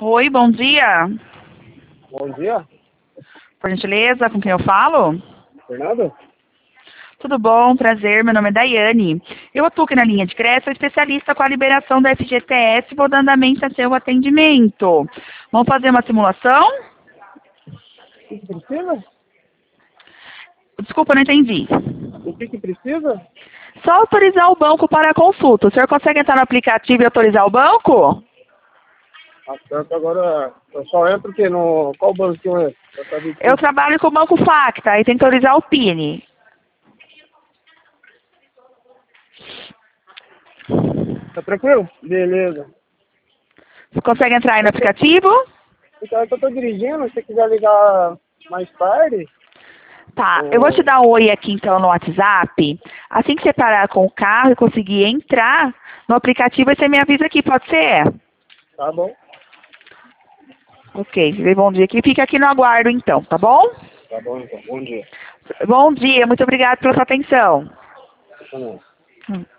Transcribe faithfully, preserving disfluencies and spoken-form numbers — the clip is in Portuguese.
Oi, bom dia. Bom dia, Por gentileza, com quem eu falo? Fernando? Tudo bom, prazer, meu nome é Daiane. Eu atuo aqui na linha de crédito, sou especialista com a liberação da F G T S, vou dando andamento a seu atendimento. Vamos fazer uma simulação? O que, que precisa? Desculpa, não entendi. O que, que precisa? Só autorizar o banco para a consulta. O senhor consegue entrar no aplicativo e autorizar o banco? Ah, certo, agora eu só entro o quê? No, qual banco que eu entro? Pra saber Eu que- trabalho com o Banco Facta e tem que autorizar o P I N. Tá tranquilo? Beleza. Você consegue entrar aí no É que, aplicativo? então, é que eu tô dirigindo, se você quiser ligar mais tarde, Tá, eu vou te ou... dar um oi aqui então no WhatsApp. Assim que você parar com o carro e conseguir entrar no aplicativo, você me avisa aqui, pode ser? Tá bom? Ok, se bom dia aqui, fica aqui no aguardo então, tá bom? Tá bom, então. Bom dia. Bom dia, muito obrigada pela sua atenção. Tá bom. Hum.